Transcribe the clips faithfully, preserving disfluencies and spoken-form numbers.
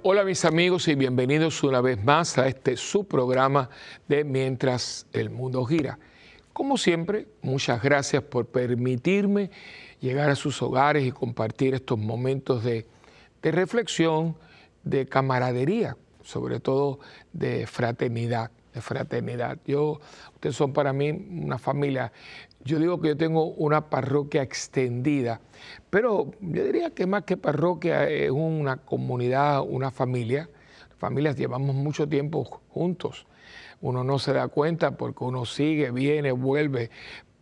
Hola mis amigos y bienvenidos una vez más a este su programa de Mientras el Mundo Gira. Como siempre, muchas gracias por permitirme llegar a sus hogares y compartir estos momentos de, de reflexión, de camaradería, sobre todo de fraternidad, de fraternidad. Yo, ustedes son para mí una familia. Yo digo que yo tengo una parroquia extendida, pero yo diría que más que parroquia es una comunidad, una familia. Familias llevamos mucho tiempo juntos. Uno no se da cuenta porque uno sigue, viene, vuelve,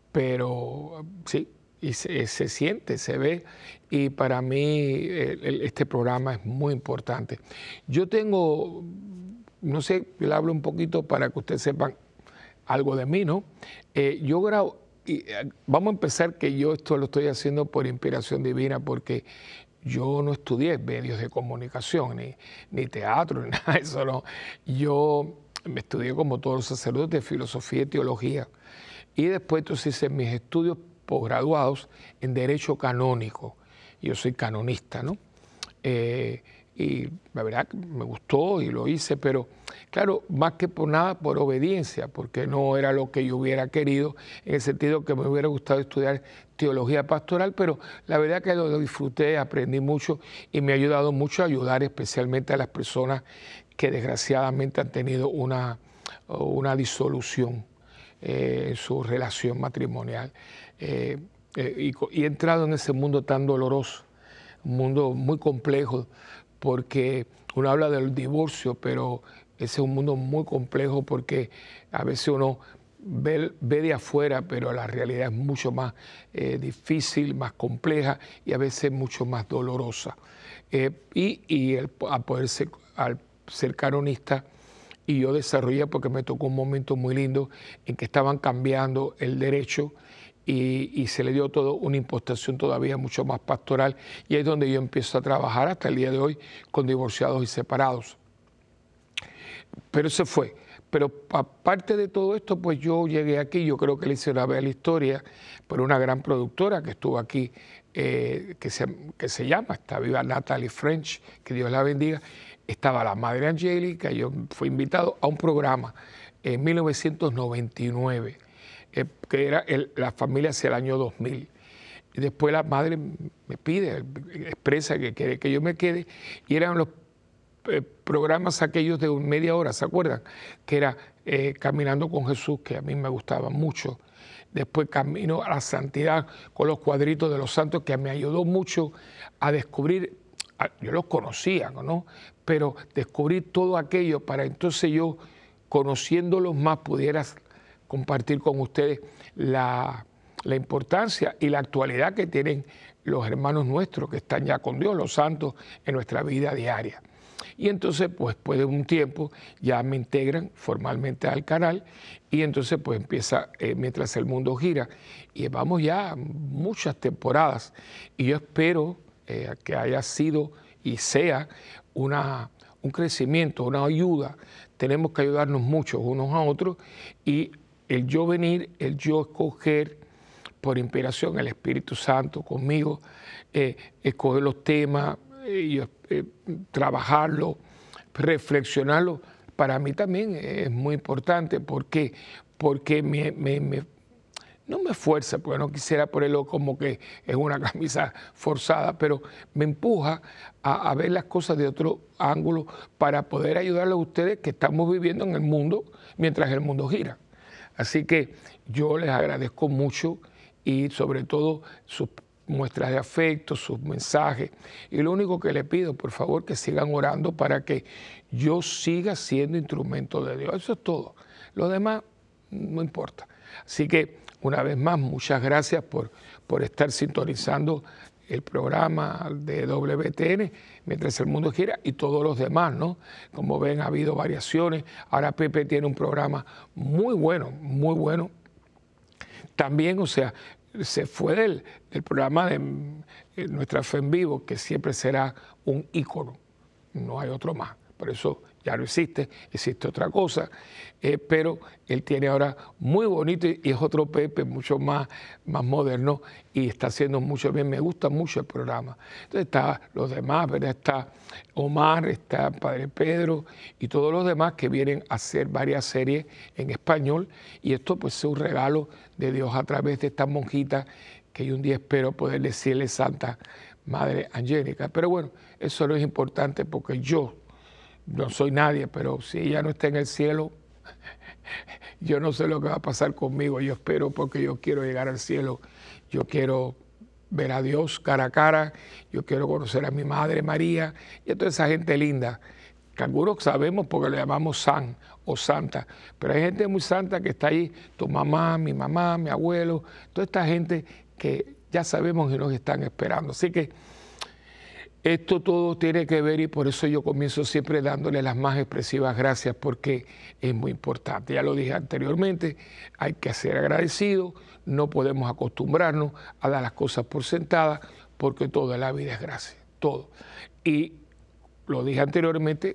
pero sí, y se, se siente, se ve, y para mí el, el, este programa es muy importante. Yo tengo, no sé, yo le hablo un poquito para que ustedes sepan algo de mí, ¿no? Eh, yo grabo, y vamos a empezar que yo esto lo estoy haciendo por inspiración divina, porque yo no estudié medios de comunicación, ni, ni teatro, ni nada de eso, no. Yo me estudié como todos los sacerdotes, filosofía y teología. Y después entonces hice mis estudios posgraduados en Derecho Canónico. Yo soy canonista, ¿no? Eh, y la verdad que me gustó y lo hice, pero claro, más que por nada por obediencia, porque no era lo que yo hubiera querido, en el sentido que me hubiera gustado estudiar teología pastoral, pero la verdad que lo disfruté, aprendí mucho y me ha ayudado mucho a ayudar especialmente a las personas que desgraciadamente han tenido una, una disolución eh, en su relación matrimonial. Eh, eh, y, y he entrado en ese mundo tan doloroso, un mundo muy complejo, porque uno habla del divorcio, pero ese es un mundo muy complejo porque a veces uno ve, ve de afuera, pero la realidad es mucho más eh, difícil, más compleja y a veces mucho más dolorosa. Eh, y y el, a poder ser, al ser canonista, y yo desarrollé, porque me tocó un momento muy lindo en que estaban cambiando el derecho y, y se le dio todo una impostación todavía mucho más pastoral, y ahí es donde yo empiezo a trabajar hasta el día de hoy con divorciados y separados. Pero se fue. Pero aparte de todo esto, pues yo llegué aquí, yo creo que le hice una vez la historia, por una gran productora que estuvo aquí, eh, que, se, que se llama, está viva, Natalie French, que Dios la bendiga. Estaba la Madre Angélica, yo fui invitado a un programa en mil novecientos noventa y nueve, eh, que era el, la familia hacia el año dos mil. Y después la Madre me pide, expresa que quiere que yo me quede, y eran los Eh, programas aquellos de media hora, ¿se acuerdan? Que era eh, Caminando con Jesús, que a mí me gustaba mucho. Después Camino a la Santidad con los cuadritos de los santos, que me ayudó mucho a descubrir, a, yo los conocía, ¿no? Pero descubrir todo aquello para entonces yo, conociéndolos más, pudiera compartir con ustedes la, la importancia y la actualidad que tienen los hermanos nuestros que están ya con Dios, los santos, en nuestra vida diaria. Y entonces, pues, después de un tiempo, ya me integran formalmente al canal y entonces, pues, empieza eh, Mientras el Mundo Gira. Y vamos ya muchas temporadas y yo espero eh, que haya sido y sea una, un crecimiento, una ayuda. Tenemos que ayudarnos mucho unos a otros y el yo venir, el yo escoger por inspiración, el Espíritu Santo conmigo, eh, escoger los temas, y eh, trabajarlo, reflexionarlo, para mí también es muy importante. ¿Por qué? Porque me, me, me, no me fuerza, porque no quisiera ponerlo como que es una camisa forzada, pero me empuja a, a ver las cosas de otro ángulo para poder ayudarles a ustedes que estamos viviendo en el mundo mientras el mundo gira. Así que yo les agradezco mucho y sobre todo sus muestras de afecto, sus mensajes. Y lo único que le pido, por favor, que sigan orando para que yo siga siendo instrumento de Dios. Eso es todo. Lo demás no importa. Así que, una vez más, muchas gracias por, por estar sintonizando el programa de W T N, Mientras el Mundo Gira, y todos los demás, ¿no? Como ven, ha habido variaciones. Ahora Pepe tiene un programa muy bueno, muy bueno. También, o sea, se fue del, del programa de Nuestra Fe en Vivo, que siempre será un ícono, no hay otro más. Por eso ya no existe, existe otra cosa, eh, pero él tiene ahora muy bonito y es otro Pepe mucho más, más moderno y está haciendo mucho bien, me gusta mucho el programa. Entonces está los demás, ¿verdad? Está Omar, está Padre Pedro y todos los demás que vienen a hacer varias series en español y esto pues es un regalo de Dios a través de estas monjitas que yo un día espero poder decirle Santa Madre Angélica. Pero bueno, eso no es importante porque yo no soy nadie, pero si ella no está en el cielo, yo no sé lo que va a pasar conmigo. Yo espero porque yo quiero llegar al cielo. Yo quiero ver a Dios cara a cara. Yo quiero conocer a mi Madre María y a toda esa gente linda, que algunos sabemos porque le llamamos San o Santa. Pero hay gente muy santa que está ahí, tu mamá, mi mamá, mi abuelo, toda esta gente que ya sabemos y nos están esperando. Así que esto todo tiene que ver y por eso yo comienzo siempre dándole las más expresivas gracias porque es muy importante. Ya lo dije anteriormente, hay que ser agradecido, no podemos acostumbrarnos a dar las cosas por sentadas porque toda la vida es gracia, todo. Y lo dije anteriormente,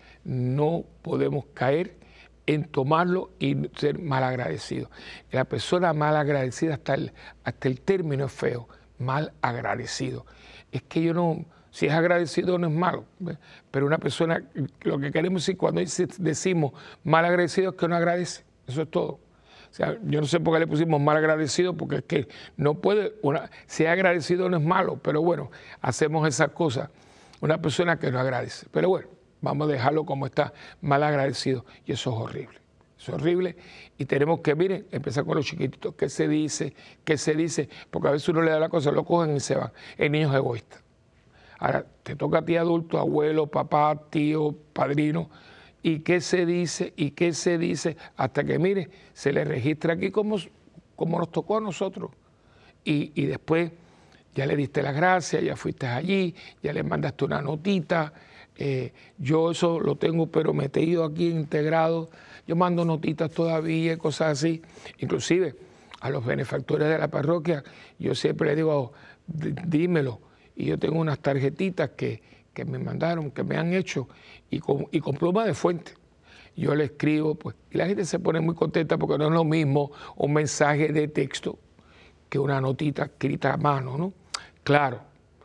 no podemos caer en tomarlo y ser mal agradecidos. La persona mal agradecida, hasta el, hasta el término es feo, mal agradecido. Es que yo no... Si es agradecido no es malo, ¿ves? Pero una persona, lo que queremos decir cuando decimos mal agradecido es que no agradece, eso es todo. O sea, yo no sé por qué le pusimos mal agradecido, porque es que no puede, una, si es agradecido no es malo, pero bueno, hacemos esas cosas. Una persona que no agradece, pero bueno, vamos a dejarlo como está, mal agradecido, y eso es horrible. Es horrible y tenemos que, miren, empezar con los chiquititos, qué se dice, qué se dice, porque a veces uno le da la cosa, lo cogen y se van. El niño es egoísta. Ahora, te toca a ti adulto, abuelo, papá, tío, padrino, y qué se dice, y qué se dice, hasta que, mire, se le registra aquí como, como nos tocó a nosotros. Y, y después ya le diste las gracias, ya fuiste allí, ya le mandaste una notita. Eh, yo eso lo tengo pero metido aquí integrado. Yo mando notitas todavía, cosas así. Inclusive a los benefactores de la parroquia, yo siempre les digo, dímelo. Y yo tengo unas tarjetitas que, que me mandaron, que me han hecho, y con, y con pluma de fuente. Yo le escribo, pues, y la gente se pone muy contenta porque no es lo mismo un mensaje de texto que una notita escrita a mano, ¿no? Claro,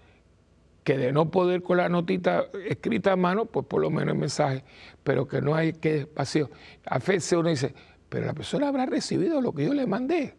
que de no poder con la notita escrita a mano, pues por lo menos el mensaje, pero que no hay que vacío. A veces uno dice, pero la persona habrá recibido lo que yo le mandé.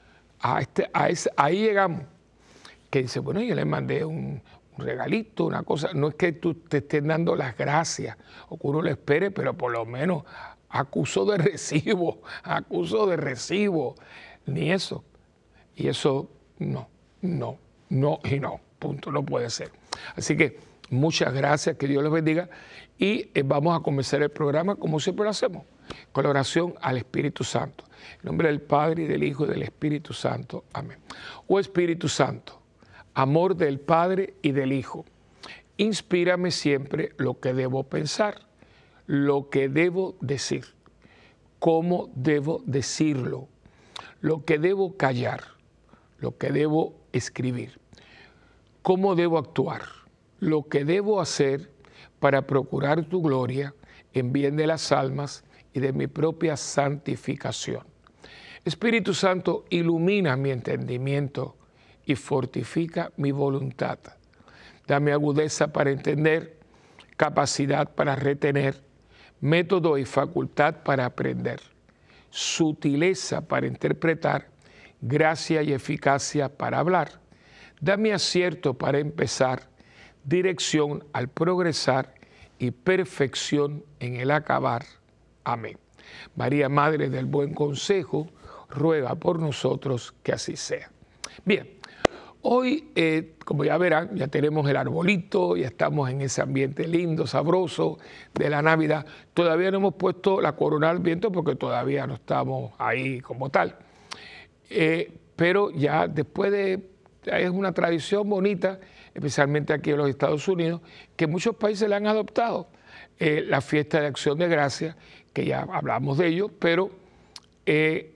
A este, a ese, ahí llegamos. Que dice, bueno, yo le mandé un, un regalito, una cosa, no es que tú te estén dando las gracias o que uno le espere, pero por lo menos acuso de recibo, acuso de recibo, ni eso. Y eso no, no, no y no, punto, no puede ser. Así que muchas gracias, que Dios les bendiga y eh, vamos a comenzar el programa como siempre lo hacemos, con la oración al Espíritu Santo. En nombre del Padre y del Hijo y del Espíritu Santo. Amén. Oh Espíritu Santo, amor del Padre y del Hijo, inspírame siempre lo que debo pensar, lo que debo decir, cómo debo decirlo, lo que debo callar, lo que debo escribir, cómo debo actuar, lo que debo hacer para procurar tu gloria en bien de las almas y de mi propia santificación. Espíritu Santo, ilumina mi entendimiento y fortifica mi voluntad. Dame agudeza para entender, capacidad para retener, método y facultad para aprender, sutileza para interpretar, gracia y eficacia para hablar. Dame acierto para empezar, dirección al progresar y perfección en el acabar. Amén. María, Madre del Buen Consejo, ruega por nosotros que así sea. Bien. Hoy, eh, como ya verán, ya tenemos el arbolito, ya estamos en ese ambiente lindo, sabroso de la Navidad. Todavía no hemos puesto la corona al viento porque todavía no estamos ahí como tal. Eh, pero ya después de, es una tradición bonita, especialmente aquí en los Estados Unidos, que muchos países la han adoptado. Eh, la fiesta de Acción de Gracias, que ya hablamos de ello, pero eh,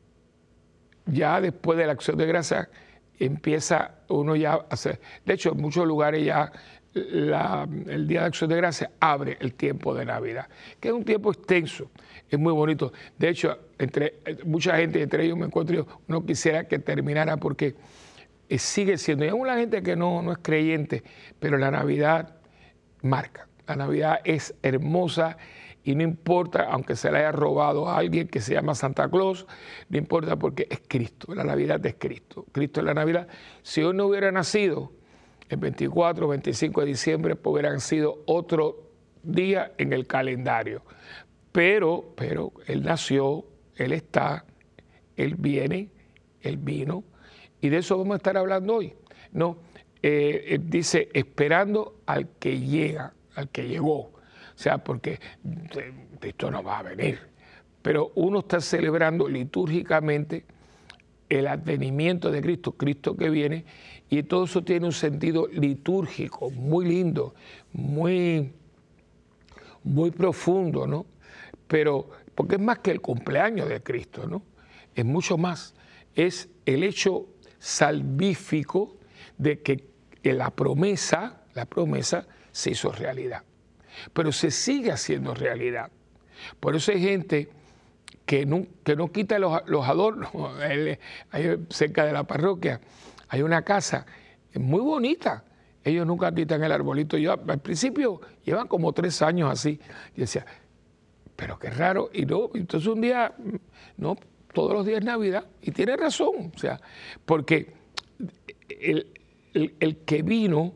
ya después de la Acción de Gracias, empieza uno ya a hacer, de hecho en muchos lugares ya la, el Día de Acción de Gracias abre el tiempo de Navidad, que es un tiempo extenso, es muy bonito. De hecho, entre mucha gente, entre ellos me encuentro yo, no quisiera que terminara porque eh, sigue siendo, y aún la gente que no, no es creyente, pero la Navidad marca. La Navidad es hermosa y no importa, aunque se la haya robado a alguien que se llama Santa Claus, no importa porque es Cristo, la Navidad es Cristo. Cristo es la Navidad. Si hoy no hubiera nacido, el veinticuatro, veinticinco de diciembre, pues hubieran sido otro día en el calendario. Pero, pero Él nació, Él está, Él viene, Él vino, y de eso vamos a estar hablando hoy. No, eh, dice, esperando al que llega, al que llegó. O sea, porque Cristo no va a venir. Pero uno está celebrando litúrgicamente el advenimiento de Cristo, Cristo que viene, y todo eso tiene un sentido litúrgico, muy lindo, muy, muy profundo, ¿no? Pero, porque es más que el cumpleaños de Cristo, ¿no? Es mucho más. Es el hecho salvífico de que la promesa, la promesa se hizo realidad. Pero se sigue haciendo realidad. Por eso hay gente que no, que no quita los, los adornos. Ahí cerca de la parroquia hay una casa muy bonita. Ellos nunca quitan el arbolito. Yo al principio llevan como tres años así. Y decía, pero qué raro. Y no, entonces un día, no, todos los días es Navidad. Y tiene razón. O sea, porque el, el, el que vino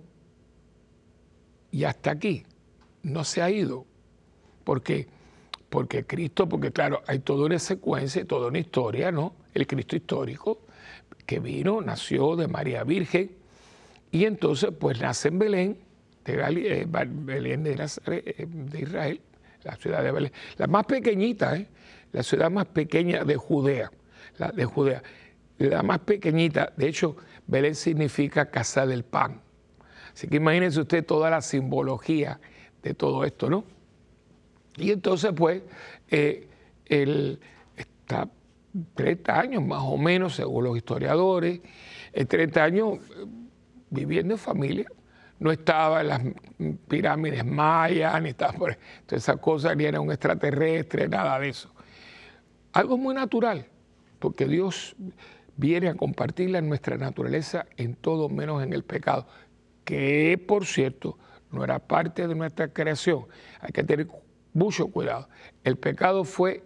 y hasta aquí no se ha ido. ¿Por qué? Porque Cristo, porque claro, hay toda una secuencia, toda una historia, ¿no? El Cristo histórico que vino, nació de María Virgen y entonces pues nace en Belén, de, Gali, eh, Belén de, Nazaret, de Israel, la ciudad de Belén, la más pequeñita, ¿eh? La ciudad más pequeña de Judea, la de Judea, la más pequeñita. De hecho, Belén significa casa del pan. Así que imagínense usted toda la simbología de todo esto, ¿no? Y entonces, pues, eh, él está treinta años más o menos, según los historiadores, eh, treinta años viviendo en familia. No estaba en las pirámides mayas, ni estaba por todas esas cosas, ni era un extraterrestre, nada de eso. Algo muy natural, porque Dios viene a compartirla en nuestra naturaleza en todo menos en el pecado, que, por cierto, no era parte de nuestra creación. Hay que tener mucho cuidado. El pecado fue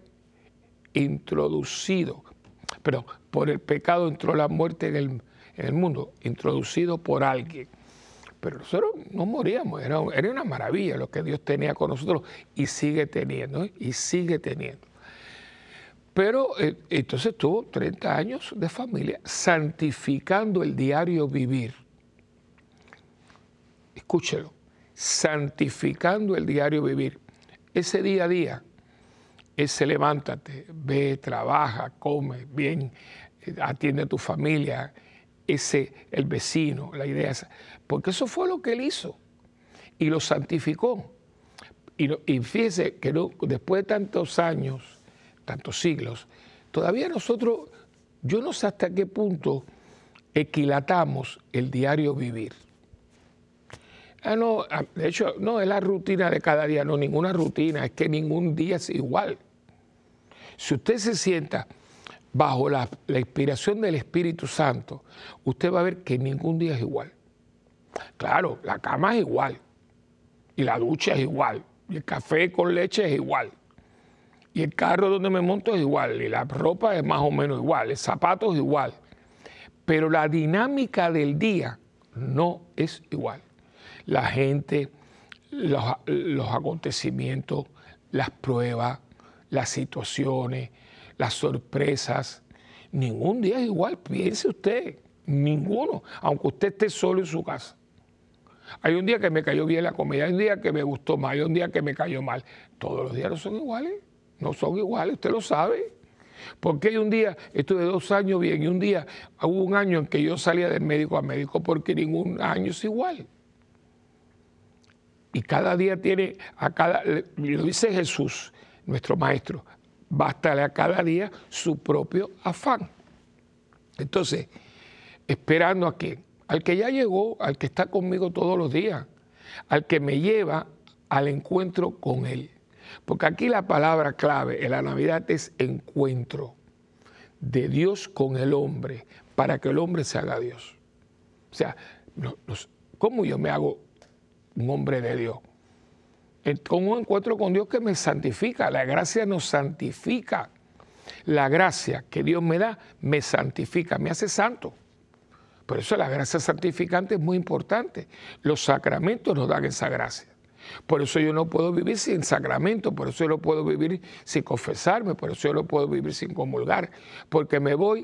introducido, pero por el pecado entró la muerte en el, en el mundo, introducido por alguien. Pero nosotros no moríamos, era, era una maravilla lo que Dios tenía con nosotros y sigue teniendo, ¿eh? y sigue teniendo. Pero eh, entonces tuvo treinta años de familia santificando el diario vivir. Escúchelo, santificando el diario vivir. Ese día a día, ese levántate, ve, trabaja, come bien, atiende a tu familia, ese, el vecino, la idea esa. Porque eso fue lo que él hizo y lo santificó. Y, no, y fíjese que no, después de tantos años, tantos siglos, todavía nosotros, yo no sé hasta qué punto equilatamos el diario vivir. Ah, no, de hecho, no es la rutina de cada día, no, ninguna rutina, es que ningún día es igual. Si usted se sienta bajo la, la inspiración del Espíritu Santo, usted va a ver que ningún día es igual. Claro, la cama es igual, y la ducha es igual, y el café con leche es igual, y el carro donde me monto es igual, y la ropa es más o menos igual, el zapato es igual, pero la dinámica del día no es igual. La gente, los, los acontecimientos, las pruebas, las situaciones, las sorpresas, ningún día es igual, piense usted, ninguno, aunque usted esté solo en su casa. Hay un día que me cayó bien la comida, hay un día que me gustó más, hay un día que me cayó mal. Todos los días no son iguales, no son iguales, usted lo sabe. Porque hay un día, estuve dos años bien, y un día, hubo un año en que yo salía de médico a médico, porque ningún año es igual. Y cada día tiene, a cada, lo dice Jesús, nuestro maestro, bástale a cada día su propio afán. Entonces, esperando a quién, al que ya llegó, al que está conmigo todos los días, al que me lleva al encuentro con Él. Porque aquí la palabra clave en la Navidad es encuentro de Dios con el hombre, para que el hombre se haga Dios. O sea, ¿cómo yo me hago un hombre de Dios? Con un encuentro con Dios que me santifica. La gracia nos santifica. La gracia que Dios me da me santifica, me hace santo. Por eso la gracia santificante es muy importante. Los sacramentos nos dan esa gracia. Por eso yo no puedo vivir sin sacramento, por eso yo no puedo vivir sin confesarme, por eso yo no puedo vivir sin comulgar, porque me voy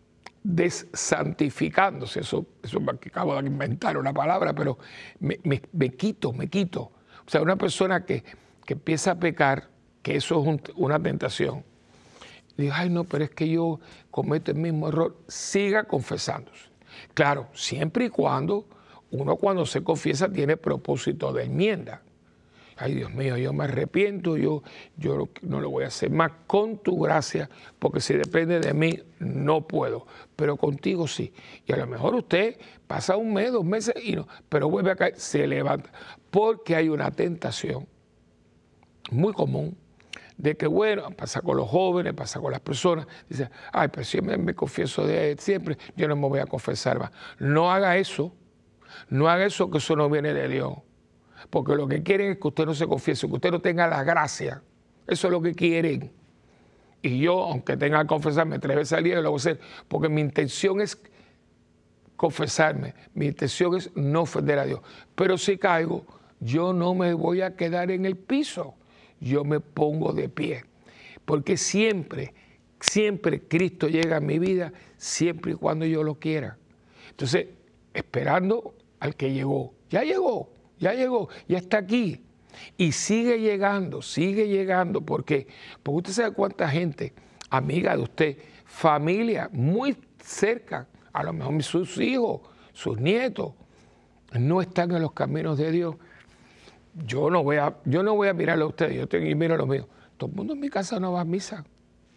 desantificándose. Eso, eso me acabo de inventar una palabra, pero me, me, me quito, me quito. O sea, una persona que, que empieza a pecar, que eso es un, una tentación, digo, ay no, pero es que yo cometo el mismo error, siga confesándose. Claro, siempre y cuando uno cuando se confiesa tiene propósito de enmienda. Ay, Dios mío, yo me arrepiento, yo, yo no lo voy a hacer más con tu gracia, porque si depende de mí, no puedo, pero contigo sí. Y a lo mejor usted pasa un mes, dos meses, y no, pero vuelve a caer, se levanta, porque hay una tentación muy común de que, bueno, pasa con los jóvenes, pasa con las personas, dice, ay, pero si me, me confieso de siempre, yo no me voy a confesar más. No haga eso, no haga eso, que eso no viene de Dios. Porque lo que quieren es que usted no se confiese, que usted no tenga la gracia. Eso es lo que quieren. Y yo, aunque tenga que confesarme tres veces al día, lo voy a hacer, porque mi intención es confesarme, mi intención es no ofender a Dios. Pero si caigo, yo no me voy a quedar en el piso, yo me pongo de pie. Porque siempre, siempre Cristo llega a mi vida, siempre y cuando yo lo quiera. Entonces, esperando al que llegó, ya llegó. Ya llegó, ya está aquí y sigue llegando, sigue llegando. ¿Por qué? Porque usted sabe cuánta gente, amiga de usted, familia muy cerca, a lo mejor sus hijos, sus nietos, no están en los caminos de Dios. Yo no voy a, yo no voy a mirarlo a ustedes, yo tengo, y miro a los míos. Todo el mundo en mi casa no va a misa.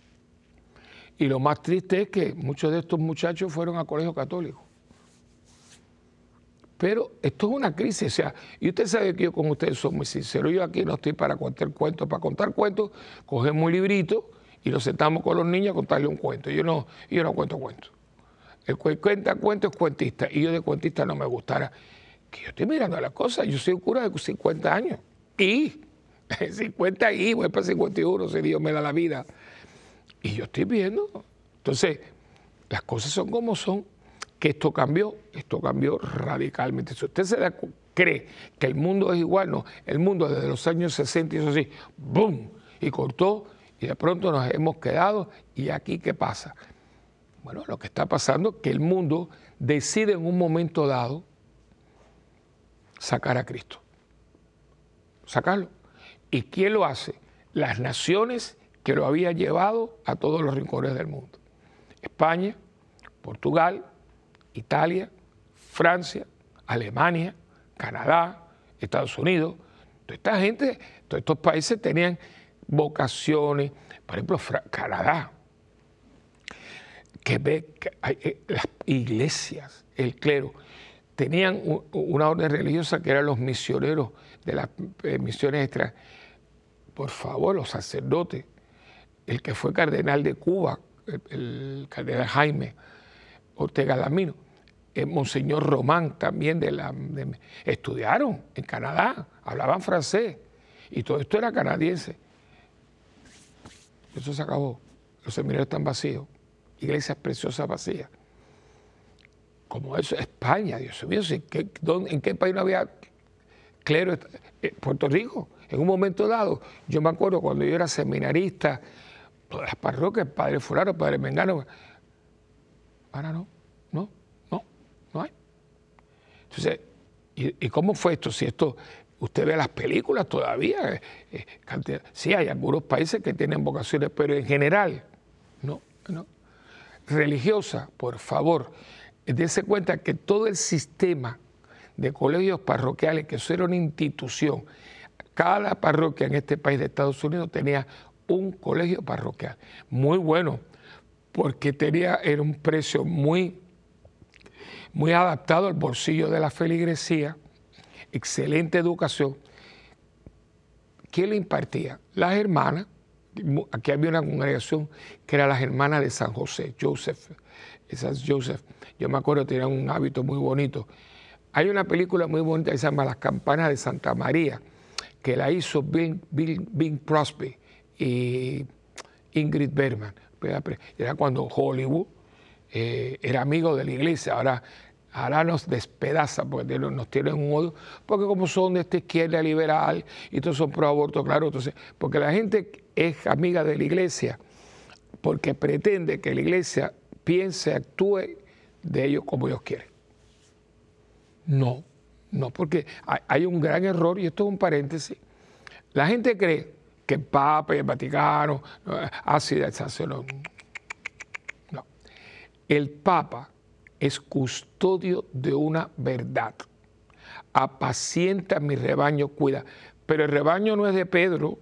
Y lo más triste es que muchos de estos muchachos fueron a colegio católico. Pero esto es una crisis, o sea, y usted sabe que yo con ustedes soy muy sincero, yo aquí no estoy para contar cuentos, para contar cuentos, cogemos un librito y nos sentamos con los niños a contarle un cuento, yo no, yo no cuento cuentos. El que cuenta cuentos es cuentista, y yo de cuentista no me gustara, que yo estoy mirando las cosas, yo soy un cura de cincuenta años, y cincuenta y voy para cincuenta y uno, si Dios me da la vida, y yo estoy viendo, entonces, las cosas son como son. Que esto cambió, esto cambió radicalmente. Si usted se da, cree que el mundo es igual, no, el mundo desde los años sesenta hizo así, ¡boom!, y cortó, y de pronto nos hemos quedado, y aquí ¿qué pasa? Bueno, lo que está pasando es que el mundo decide en un momento dado sacar a Cristo, sacarlo. ¿Y quién lo hace? Las naciones que lo habían llevado a todos los rincones del mundo. España, Portugal, Italia, Francia, Alemania, Canadá, Estados Unidos. Toda esta gente, todos estos países tenían vocaciones. Por ejemplo, Canadá, Quebec, las iglesias, el clero, tenían una orden religiosa que eran los misioneros de las misiones extra. Por favor, los sacerdotes, el que fue cardenal de Cuba, el, el cardenal Jaime Ortega Lamino, eh, Monseñor Román también de la, de, estudiaron en Canadá, hablaban francés y todo esto era canadiense. Eso se acabó, los seminarios están vacíos, iglesias preciosas vacías. Como eso, España, Dios mío, ¿en qué, dónde, ¿en qué país no había clero? Eh, Puerto Rico, en un momento dado, yo me acuerdo cuando yo era seminarista, todas las parroquias, Padre Fulano, Padre Mengano, ahora no, no, no, no hay. Entonces, ¿y, y cómo fue esto? Si esto, usted ve las películas todavía, eh, eh, cantidad, sí hay algunos países que tienen vocaciones, pero en general, no, no. Religiosa, por favor, dése cuenta que todo el sistema de colegios parroquiales, que eso era una institución, cada parroquia en este país de Estados Unidos tenía un colegio parroquial, muy bueno, porque tenía, era un precio muy, muy adaptado al bolsillo de la feligresía, excelente educación. ¿Quién le impartía? Las hermanas. Aquí había una congregación que era las hermanas de San José, Joseph. Esas Joseph, yo me acuerdo, tenían un hábito muy bonito. Hay una película muy bonita que se llama Las campanas de Santa María, que la hizo Bing, Bing, Bing Crosby y Ingrid Bergman. Era cuando Hollywood eh, era amigo de la iglesia, ahora, ahora nos despedaza porque nos tienen un odio, porque como son de esta izquierda liberal y todos son pro aborto, claro, entonces, porque la gente es amiga de la iglesia porque pretende que la iglesia piense, actúe de ellos como ellos quieren. No, no, porque hay un gran error, y esto es un paréntesis. La gente cree que el Papa y el Vaticano, así de sacerdote. No. El Papa es custodio de una verdad. Apacienta mi rebaño, cuida. Pero el rebaño no es de Pedro.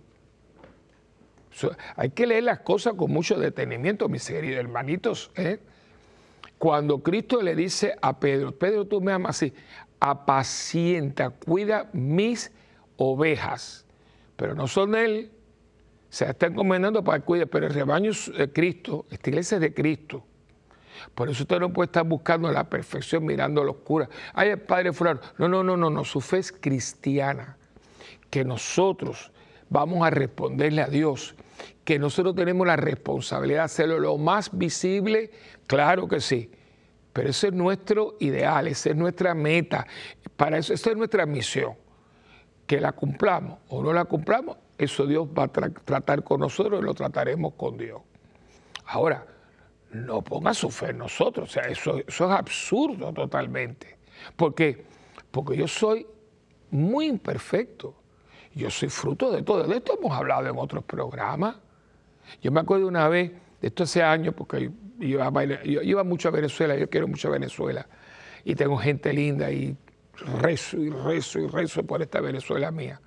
Hay que leer las cosas con mucho detenimiento, mis queridos hermanitos. ¿eh? Cuando Cristo le dice a Pedro, Pedro, tú me amas así, apacienta, cuida mis ovejas, pero no son de él, se está encomendando para que cuide, pero el rebaño es de Cristo, esta iglesia es de Cristo. Por eso usted no puede estar buscando la perfección, mirando la oscura. Ay, el Padre fulano. No, no, no, no, no, su fe es cristiana, que nosotros vamos a responderle a Dios, que nosotros tenemos la responsabilidad de hacerlo lo más visible, claro que sí, pero ese es nuestro ideal, esa es nuestra meta, para eso, esa es nuestra misión, que la cumplamos o no la cumplamos, eso Dios va a tra tratar con nosotros y lo trataremos con Dios. Ahora, no ponga su fe en nosotros, o sea, eso, eso es absurdo totalmente. ¿Por qué? Porque yo soy muy imperfecto. Yo soy fruto de todo. De esto hemos hablado en otros programas. Yo me acuerdo una vez, de esto hace años, porque yo iba, a, yo iba mucho a Venezuela, yo quiero mucho a Venezuela, y tengo gente linda, y rezo y rezo y rezo por esta Venezuela mía.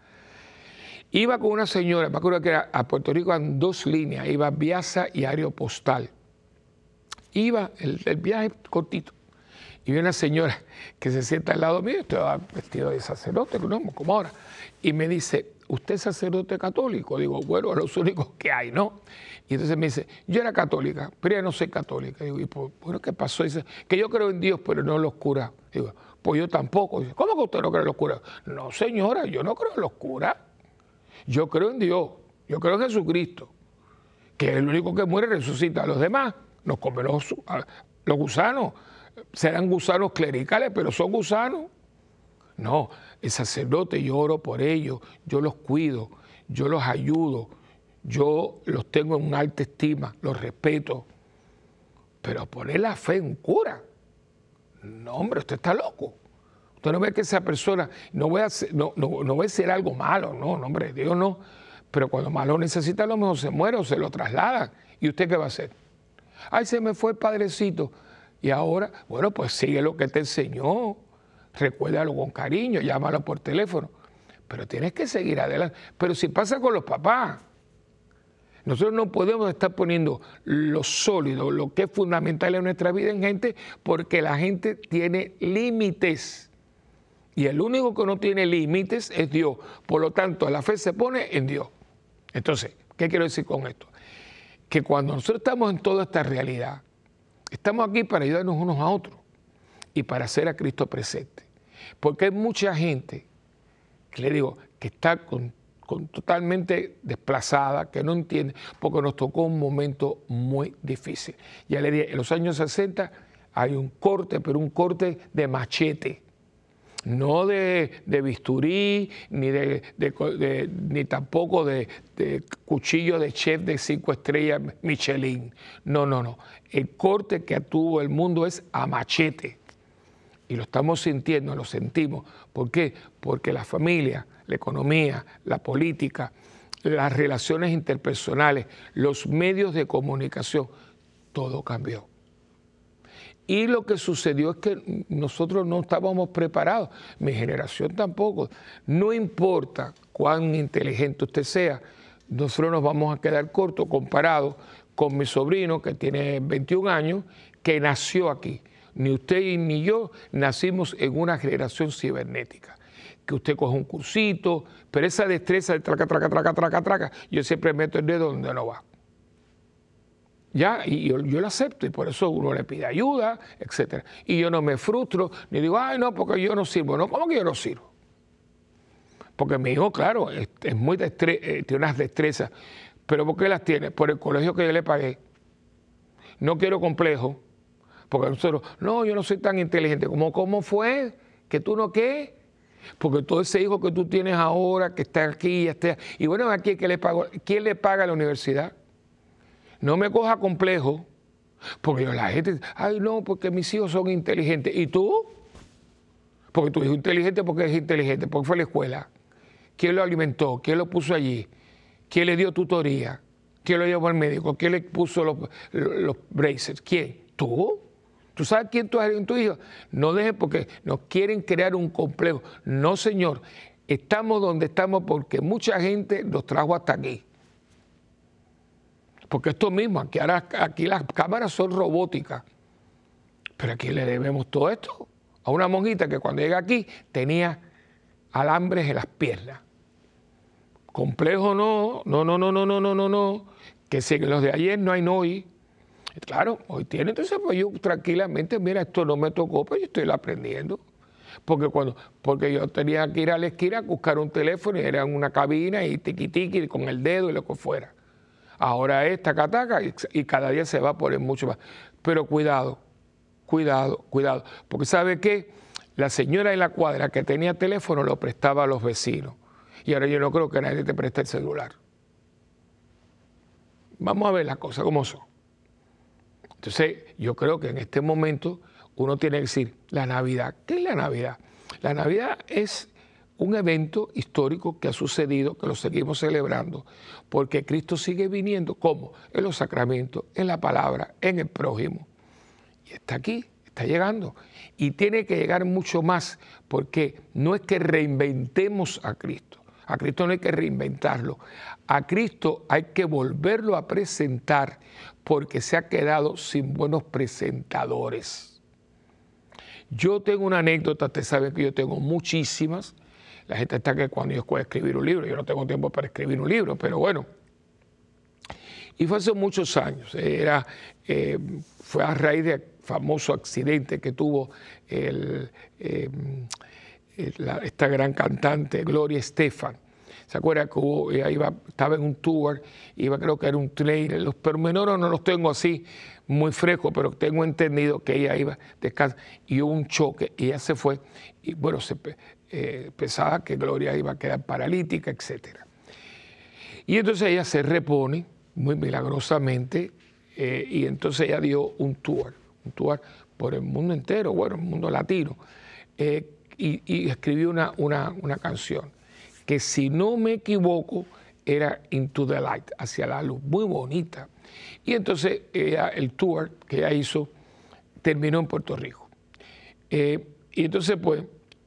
Iba con una señora, me acuerdo que era a Puerto Rico en dos líneas, iba Viasa y Aeropostal. Iba, el, el viaje cortito, y vi una señora que se sienta al lado mío, estaba vestido de sacerdote, ¿no? Como ahora, y me dice, ¿usted es sacerdote católico? Digo, bueno, los únicos que hay, ¿no? Y entonces me dice, yo era católica, pero ya no soy católica. Digo, y pues, bueno, ¿qué pasó? Dice, que yo creo en Dios, pero no en los curas. Digo, pues yo tampoco. Dice, ¿cómo que usted no cree en los curas? No, señora, yo no creo en los curas. Yo creo en Dios, yo creo en Jesucristo, que es el único que muere y resucita. A los demás nos comen los, los gusanos. Serán gusanos clericales, pero son gusanos. No, el sacerdote, yo oro por ellos, yo los cuido, yo los ayudo, yo los tengo en una alta estima, los respeto. Pero poner la fe en un cura, no, hombre, usted está loco. Usted no ve que esa persona, no voy a hacer, no, no, no voy a hacer algo malo, no, no, hombre, Dios no. Pero cuando más lo necesita, a lo mejor se muere o se lo trasladan. ¿Y usted qué va a hacer? Ay, se me fue el padrecito. Y ahora, bueno, pues sigue lo que te enseñó. Recuérdalo con cariño, llámalo por teléfono. Pero tienes que seguir adelante. Pero si pasa con los papás, nosotros no podemos estar poniendo lo sólido, lo que es fundamental en nuestra vida en gente, porque la gente tiene límites. Y el único que no tiene límites es Dios. Por lo tanto, la fe se pone en Dios. Entonces, ¿qué quiero decir con esto? Que cuando nosotros estamos en toda esta realidad, estamos aquí para ayudarnos unos a otros y para hacer a Cristo presente. Porque hay mucha gente, que le digo, que está con, con totalmente desplazada, que no entiende, porque nos tocó un momento muy difícil. Ya le dije, en los años sesenta hay un corte, pero un corte de machete. No de, de bisturí, ni, de, de, de, ni tampoco de, de cuchillo de chef de cinco estrellas Michelin. No, no, no. El corte que tuvo el mundo es a machete. Y lo estamos sintiendo, lo sentimos. ¿Por qué? Porque la familia, la economía, la política, las relaciones interpersonales, los medios de comunicación, todo cambió. Y lo que sucedió es que nosotros no estábamos preparados, mi generación tampoco. No importa cuán inteligente usted sea, nosotros nos vamos a quedar cortos comparados con mi sobrino que tiene veintiún años, que nació aquí. Ni usted ni yo nacimos en una generación cibernética. que usted coge un cursito, pero esa destreza de traca, traca, traca, traca, traca, yo siempre meto el dedo donde no va. Ya, y yo, yo lo acepto, y por eso uno le pide ayuda, etcétera. Y yo no me frustro, ni digo, ay, no, porque yo no sirvo. No, ¿cómo que yo no sirvo? Porque mi hijo, claro, es, es muy destre eh, tiene unas destrezas. ¿Pero por qué las tiene? Por el colegio que yo le pagué. No quiero complejo, porque nosotros, no, yo no soy tan inteligente. ¿Cómo, cómo fue? ¿Que tú no qué? Porque todo ese hijo que tú tienes ahora, que está aquí, ya está. Y bueno, aquí, ¿quién le paga? ¿Quién le paga a la universidad? No me coja complejo, porque yo, la gente, ay, no, porque mis hijos son inteligentes. ¿Y tú? Porque tu hijo es inteligente porque es inteligente, porque fue a la escuela. ¿Quién lo alimentó? ¿Quién lo puso allí? ¿Quién le dio tutoría? ¿Quién lo llevó al médico? ¿Quién le puso los, los braces? ¿Quién? ¿Tú? ¿Tú sabes quién tú eres en tu hijo? No dejes porque nos quieren crear un complejo. No, señor. Estamos donde estamos porque mucha gente nos trajo hasta aquí. Porque esto mismo, aquí, ahora, aquí las cámaras son robóticas. Pero ¿a quién le debemos todo esto? A una monjita que cuando llega aquí tenía alambres en las piernas. Complejo no, no, no, no, no, no, no, no, no. Que si los de ayer no hay no hoy. Claro, hoy tiene, entonces pues yo tranquilamente, mira, esto no me tocó, pues yo estoy aprendiendo. Porque cuando, porque yo tenía que ir a la esquina a buscar un teléfono y era en una cabina y tiqui tiqui con el dedo y lo que fuera. Ahora es taca taca y, y cada día se va a poner mucho más. Pero cuidado, cuidado, cuidado. Porque ¿sabe qué? La señora de la cuadra que tenía teléfono lo prestaba a los vecinos. Y ahora yo no creo que nadie te preste el celular. Vamos a ver las cosas como son. Entonces, yo creo que en este momento uno tiene que decir, la Navidad, ¿qué es la Navidad? La Navidad es un evento histórico que ha sucedido, que lo seguimos celebrando, porque Cristo sigue viniendo, ¿cómo? En los sacramentos, en la palabra, en el prójimo. Y está aquí, está llegando. Y tiene que llegar mucho más, porque no es que reinventemos a Cristo. A Cristo no hay que reinventarlo. A Cristo hay que volverlo a presentar porque se ha quedado sin buenos presentadores. Yo tengo una anécdota, ustedes saben que yo tengo muchísimas. La gente está que cuando yo puedo escribir un libro, yo no tengo tiempo para escribir un libro, pero bueno. Y fue hace muchos años. Era, eh, fue a raíz del famoso accidente que tuvo el... Eh, La, esta gran cantante, Gloria Estefan. ¿Se acuerda que hubo, ella iba, estaba en un tour, iba, creo que era un trailer? Los pormenores no los tengo así muy frescos, pero tengo entendido que ella iba descansa y hubo un choque y ella se fue. Y bueno, se eh, pensaba que Gloria iba a quedar paralítica, etcétera. Y entonces ella se repone muy milagrosamente eh, y entonces ella dio un tour, un tour por el mundo entero, bueno, el mundo latino. Eh, Y, y escribió una, una, una canción que, si no me equivoco, era Into the Light, hacia la luz, muy bonita. Y entonces ella, el tour que ella hizo terminó en Puerto Rico. Eh, y entonces, pues,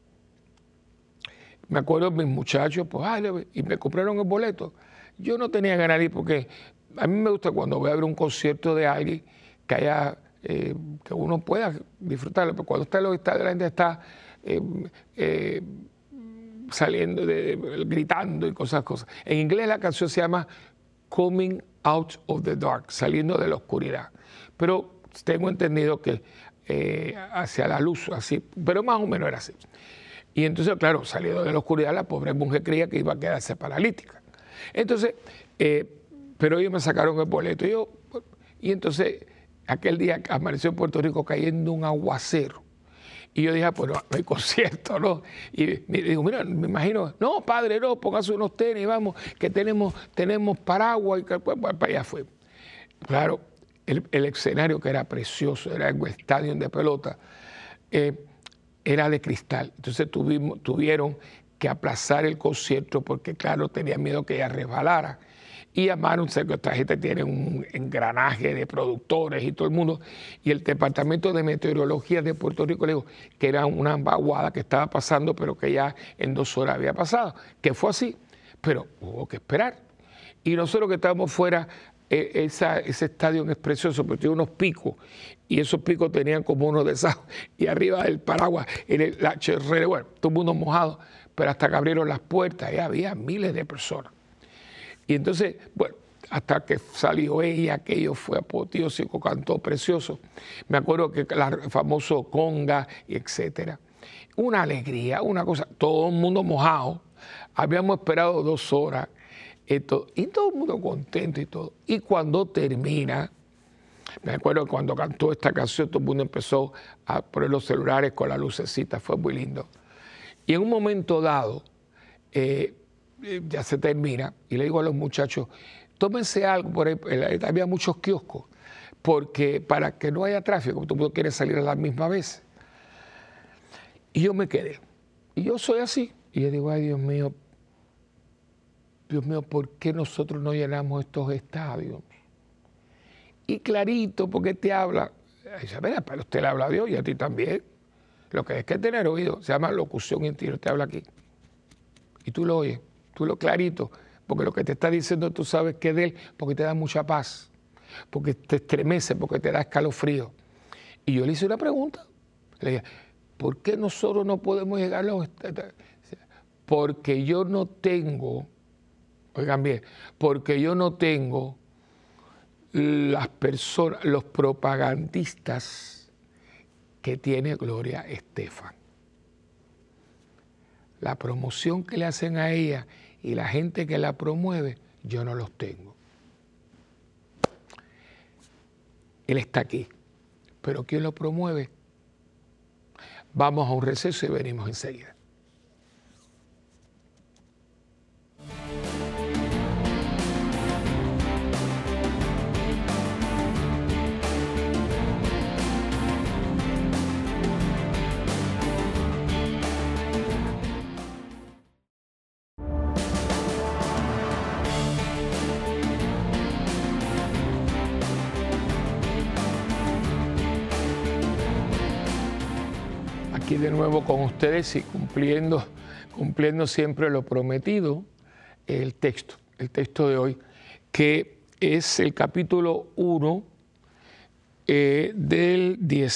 me acuerdo de mis muchachos, pues, ay, y me compraron el boleto. Yo no tenía ganas de ir porque a mí me gusta cuando voy a ver un concierto de alguien que haya, eh, que uno pueda disfrutarlo, pero cuando está en los estadios la gente está... Eh, eh, saliendo, de, de, gritando y cosas, cosas. En inglés la canción se llama Coming Out of the Dark, saliendo de la oscuridad. Pero tengo entendido que eh, hacia la luz, así, pero más o menos era así. Y entonces, claro, saliendo de la oscuridad, la pobre mujer creía que iba a quedarse paralítica. Entonces, eh, pero ellos me sacaron el boleto. Y, yo, y entonces, aquel día amaneció en Puerto Rico cayendo un aguacero. Y yo dije, pues no, no hay concierto, ¿no? Y me digo, mira, me imagino, no, padre, no, póngase unos tenis, vamos, que tenemos, tenemos paraguas, y que, pues, pues, para allá fue. Claro, el, el escenario que era precioso, era el estadio de pelota, eh, era de cristal. Entonces tuvimos, tuvieron que aplazar el concierto porque, claro, tenían miedo que ella resbalara. Y llamaron, sé que esta gente tiene un engranaje de productores y todo el mundo, y el Departamento de Meteorología de Puerto Rico le dijo que era una vaguada que estaba pasando, pero que ya en dos horas había pasado, que fue así, pero hubo que esperar. Y nosotros que estábamos fuera, esa, ese estadio es precioso, pero tiene unos picos, y esos picos tenían como unos desajos, y arriba del paraguas, en el, la cherrera, bueno, todo el mundo mojado, pero hasta que abrieron las puertas, y había miles de personas. Y entonces, bueno, hasta que salió ella, aquello fue apoteósico, cantó precioso. Me acuerdo que el famoso conga, etcétera. Una alegría, una cosa, todo el mundo mojado. Habíamos esperado dos horas esto, y todo el mundo contento y todo. Y cuando termina, me acuerdo que cuando cantó esta canción, todo el mundo empezó a poner los celulares con la lucecita, fue muy lindo. Y en un momento dado, eh, ya se termina, y le digo a los muchachos, tómense algo, por ahí, había muchos kioscos, porque para que no haya tráfico, todo el mundo quiere salir a la misma vez. Y yo me quedé, y yo soy así, y yo digo, ay Dios mío, Dios mío, ¿por qué nosotros no llenamos estos estadios? Y clarito, porque te habla, dice, mira, pero usted le habla a Dios y a ti también. Lo que hay que tener oído, se llama locución interior, te habla aquí. Y tú lo oyes, tú lo clarito, porque lo que te está diciendo tú sabes que es de Él, porque te da mucha paz, porque te estremece, porque te da escalofrío. Y yo le hice una pregunta, le dije, ¿por qué nosotros no podemos llegar a los estadios? Porque yo no tengo, oigan bien, porque yo no tengo las personas, los propagandistas que tiene Gloria Estefan. La promoción que le hacen a ella y la gente que la promueve, yo no los tengo. Él está aquí, pero ¿quién lo promueve? Vamos a un receso y venimos enseguida. Aquí de nuevo con ustedes y cumpliendo, cumpliendo siempre lo prometido, el texto, el texto de hoy, que es el capítulo uno eh, del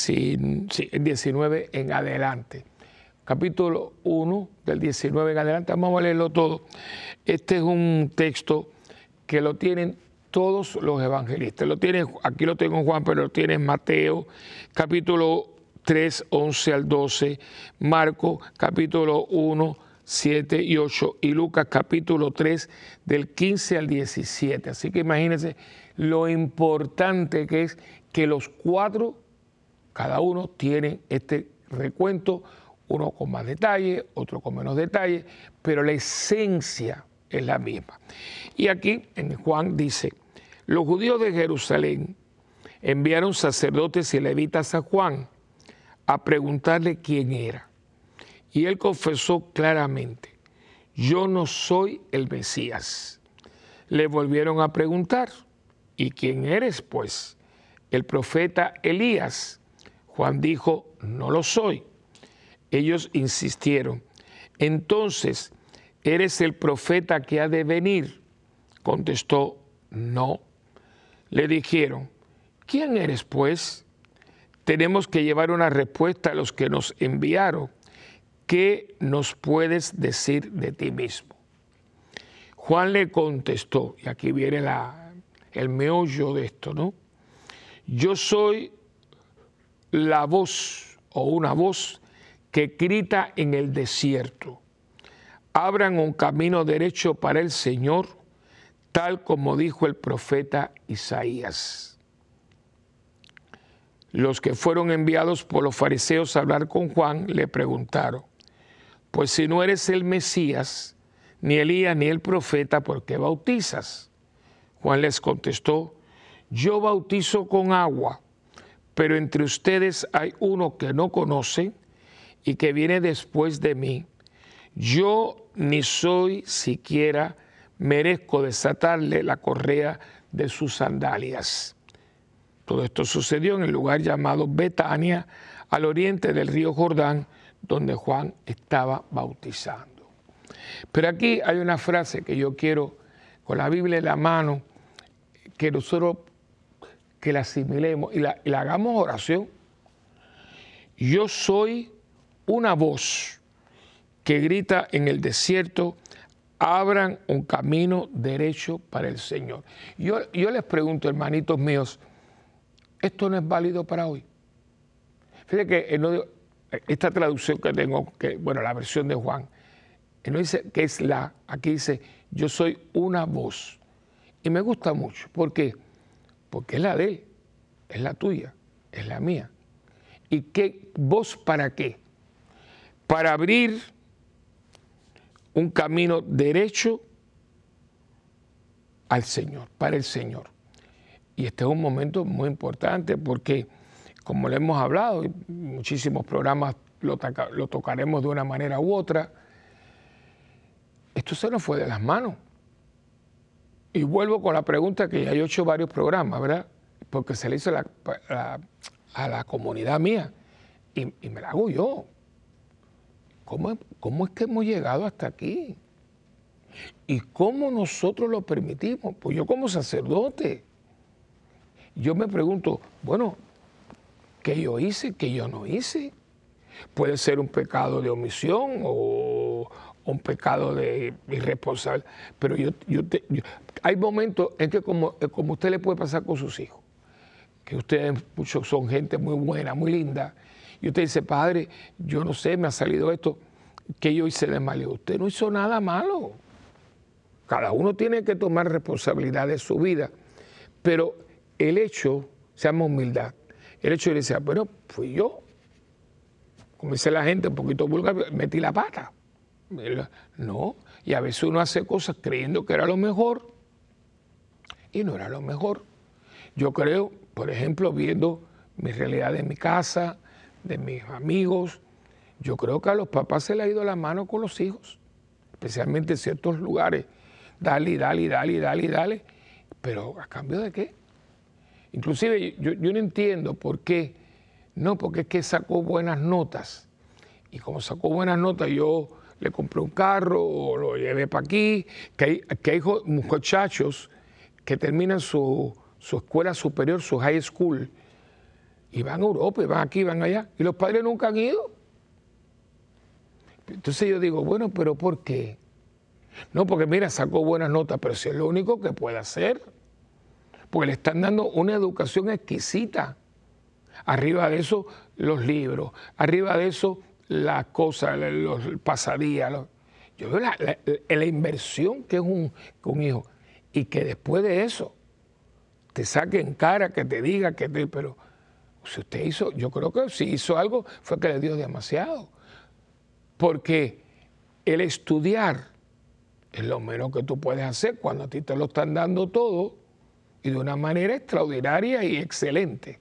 diecinueve en adelante. Capítulo uno del diecinueve en adelante, vamos a leerlo todo. Este es un texto que lo tienen todos los evangelistas. Lo tienen, aquí lo tengo en Juan, pero lo tienen en Mateo, capítulo tres, once al doce, Marcos capítulo uno, siete y ocho y Lucas capítulo tres del quince al diecisiete. Así que imagínense lo importante que es que los cuatro, cada uno tiene este recuento, uno con más detalle, otro con menos detalle, pero la esencia es la misma. Y aquí en Juan dice, los judíos de Jerusalén enviaron sacerdotes y levitas a Juan a preguntarle quién era. Y él confesó claramente, yo no soy el Mesías. Le volvieron a preguntar, ¿y quién eres pues? El profeta Elías. Juan dijo, no lo soy. Ellos insistieron, entonces, ¿eres el profeta que ha de venir? Contestó, no. Le dijeron, ¿quién eres pues? Tenemos que llevar una respuesta a los que nos enviaron. ¿Qué nos puedes decir de ti mismo? Juan le contestó, y aquí viene la, el meollo de esto, ¿no? Yo soy la voz o una voz que grita en el desierto. Abran un camino derecho para el Señor, tal como dijo el profeta Isaías. Los que fueron enviados por los fariseos a hablar con Juan le preguntaron, pues si no eres el Mesías, ni Elías ni el profeta, ¿por qué bautizas? Juan les contestó, yo bautizo con agua, pero entre ustedes hay uno que no conocen y que viene después de mí. Yo ni soy siquiera merezco desatarle la correa de sus sandalias. Todo esto sucedió en el lugar llamado Betania, al oriente del río Jordán, donde Juan estaba bautizando. Pero aquí hay una frase que yo quiero, con la Biblia en la mano, que nosotros que la asimilemos y la, y la hagamos oración. Yo soy una voz que grita en el desierto, abran un camino derecho para el Señor. Yo, yo les pregunto, hermanitos míos, ¿esto no es válido para hoy? Fíjense que esta traducción que tengo, que, bueno, la versión de Juan, no dice que es la, aquí dice, yo soy una voz. Y me gusta mucho. ¿Por qué? Porque es la de él, es la tuya, es la mía. ¿Y qué voz para qué? Para abrir un camino derecho al Señor, para el Señor. Y este es un momento muy importante porque, como le hemos hablado, en muchísimos programas lo, lo tocaremos de una manera u otra, esto se nos fue de las manos. Y vuelvo con la pregunta que ya he hecho varios programas, ¿verdad? Porque se le hizo la, la, a la comunidad mía y, y me la hago yo. ¿Cómo, ¿Cómo es que hemos llegado hasta aquí? ¿Y cómo nosotros lo permitimos? Pues yo como sacerdote, yo me pregunto, bueno, ¿qué yo hice? ¿Qué yo no hice? Puede ser un pecado de omisión o un pecado de irresponsable, pero yo, yo, te, yo hay momentos en que como, como usted le puede pasar con sus hijos, que ustedes muchos son gente muy buena, muy linda, y usted dice, padre, yo no sé, me ha salido esto, que yo hice de mal. Y usted no hizo nada malo. Cada uno tiene que tomar responsabilidad de su vida, pero el hecho, se llama humildad, el hecho de decir, bueno, fui yo, como dice la gente, un poquito vulgar, metí la pata. No, y a veces uno hace cosas creyendo que era lo mejor y no era lo mejor. Yo creo, por ejemplo, viendo mi realidad de mi casa, de mis amigos, yo creo que a los papás se les ha ido la mano con los hijos, especialmente en ciertos lugares. Dale, dale, dale, dale, dale. Pero ¿a cambio de qué? Inclusive yo, yo no entiendo por qué. No, porque es que sacó buenas notas. Y como sacó buenas notas, yo le compré un carro o lo llevé para aquí. Que hay, que hay muchachos que terminan su, su escuela superior, su high school, y van a Europa, y van aquí, van allá. Y los padres nunca han ido. Entonces yo digo, bueno, ¿pero por qué? No, porque mira, sacó buenas notas, pero si es lo único que puede hacer. Porque le están dando una educación exquisita. Arriba de eso, los libros. Arriba de eso, las cosas, los pasadías. Los... Yo veo la, la, la inversión que es un, que un hijo. Y que después de eso, te saque en cara, que te diga que te... Pero si usted hizo, yo creo que si hizo algo, fue que le dio demasiado. Porque el estudiar es lo menos que tú puedes hacer cuando a ti te lo están dando todo y de una manera extraordinaria y excelente.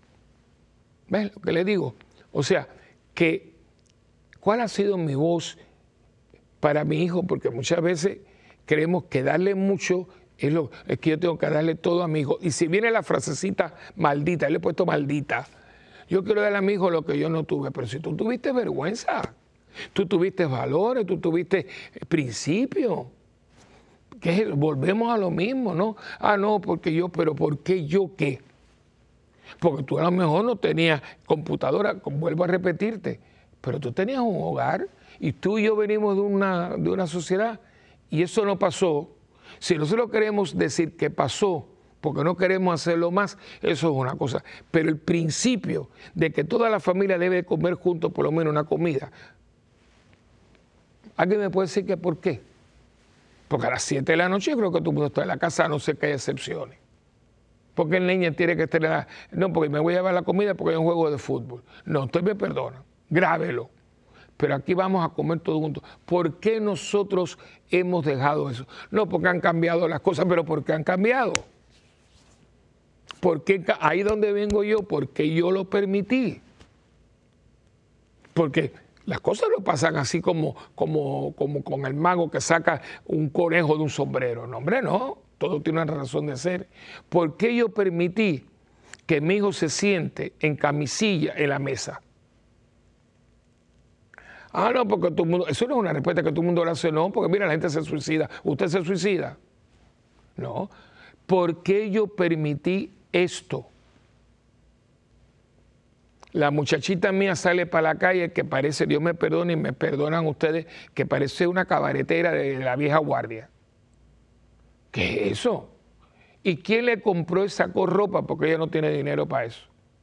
¿Ves lo que le digo? O sea, que ¿cuál ha sido mi voz para mi hijo? Porque muchas veces creemos que darle mucho es, lo, es que yo tengo que darle todo a mi hijo. Y si viene la frasecita maldita, le he puesto maldita, yo quiero darle a mi hijo lo que yo no tuve, pero si tú tuviste vergüenza, tú tuviste valores, tú tuviste principios, que es, volvemos a lo mismo, ¿no? Ah, no, porque yo, pero ¿por qué yo qué? Porque tú a lo mejor no tenías computadora, vuelvo a repetirte, pero tú tenías un hogar y tú y yo venimos de una, de una sociedad y eso no pasó. Si nosotros queremos decir que pasó porque no queremos hacerlo más, eso es una cosa. Pero el principio de que toda la familia debe comer juntos por lo menos una comida, ¿alguien me puede decir que por qué? Porque a las siete de la noche yo creo que todo el mundo está en la casa, a no ser que haya excepciones. Porque el niño tiene que estar en la... No, porque me voy a llevar la comida porque hay un juego de fútbol. No, usted me perdona, grábelo. Pero aquí vamos a comer todos juntos. ¿Por qué nosotros hemos dejado eso? No porque han cambiado las cosas, pero porque han cambiado. Porque ahí donde vengo yo, porque yo lo permití. Porque las cosas no pasan así como, como, como con el mago que saca un conejo de un sombrero. No, hombre, no. Todo tiene una razón de ser. ¿Por qué yo permití que mi hijo se siente en camisilla en la mesa? Ah, no, porque todo el mundo... Eso no es una respuesta que todo el mundo le hace, no, porque mira, la gente se suicida. ¿Usted se suicida? No. ¿Por qué yo permití esto? La muchachita mía sale para la calle que parece, Dios me perdone y me perdonan ustedes, que parece una cabaretera de la vieja guardia. ¿Qué es eso? ¿Y quién le compró y sacó ropa? Porque ella no tiene dinero para eso.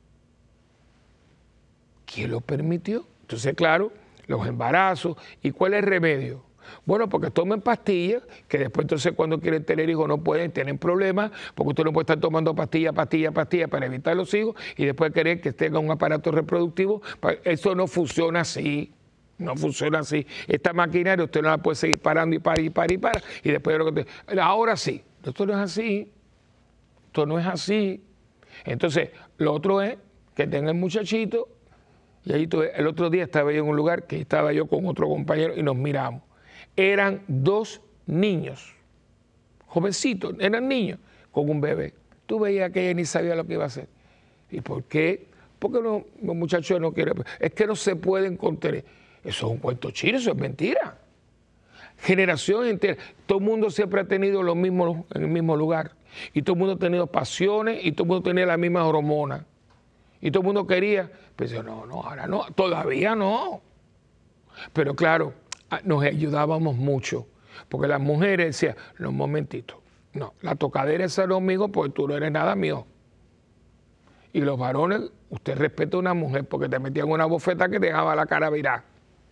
¿Quién lo permitió? Entonces, claro, los embarazos. ¿Y cuál es el remedio? Bueno, porque tomen pastillas, que después entonces cuando quieren tener hijos no pueden, tienen problemas, porque usted no puede estar tomando pastilla, pastilla, pastilla para evitar los hijos y después querer que tengan un aparato reproductivo. Eso no funciona así, no funciona así. Esta maquinaria usted no la puede seguir parando y para y para y para. Y después lo que te... Ahora sí, esto no es así, esto no es así. Entonces, lo otro es que tenga el muchachito, y ahí tuve, el otro día estaba yo en un lugar que estaba yo con otro compañero y nos miramos. Eran dos niños, jovencitos, eran niños, con un bebé. Tú veías que ella ni sabía lo que iba a hacer. ¿Y por qué? Porque no, los muchachos no quieren. Es que no se pueden contener. Eso es un cuento chino, eso es mentira. Generación entera. Todo el mundo siempre ha tenido lo mismo en el mismo lugar. Y todo el mundo ha tenido pasiones y todo el mundo tenía las mismas hormonas. Y todo el mundo quería. Pues yo, no, no, ahora no, todavía no. Pero claro, nos ayudábamos mucho, porque las mujeres decían, no, un momentito, no, la tocadera esa no es mío porque tú no eres nada mío. Y los varones, usted respeta a una mujer porque te metían una bofeta que te dejaba la cara virada.